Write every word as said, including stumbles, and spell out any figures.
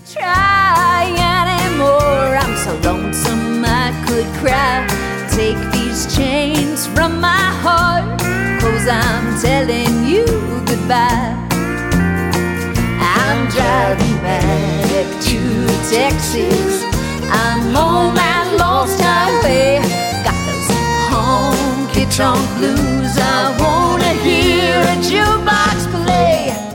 try anymore. I'm so lonesome I could cry. Take these chains from my heart, 'cause I'm telling you goodbye. I'm driving back to Texas. I'm on that lost highway. Got those honky-tonk blues. I wanna hear a jukebox play.